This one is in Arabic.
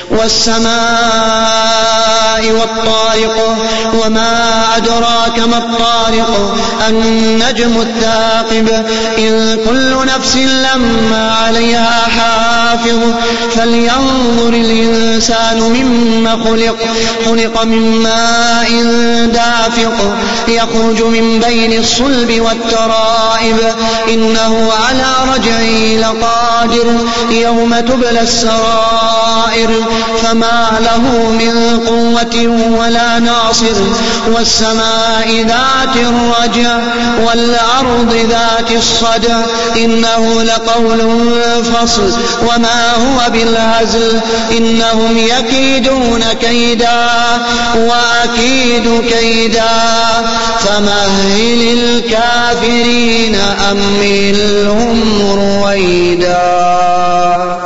والسماء والطارق وما أدراك ما الطارق النجم الثاقب إن كل نفس لما عليها حافظ فلينظر الإنسان مما خلق من ماء دافق يخرج من بين الصلب والترائب إنه على رجعه لقادر يوم تبلى السرائر فما له من قوة ولا ناصر والسماء ذات الرجع والأرض ذات الصدع إنه لقول فصل وما هو بالهزل إنهم يكيدون كيدا وأكيد كيدا فمهل الكافرين أمهلهم رويدا.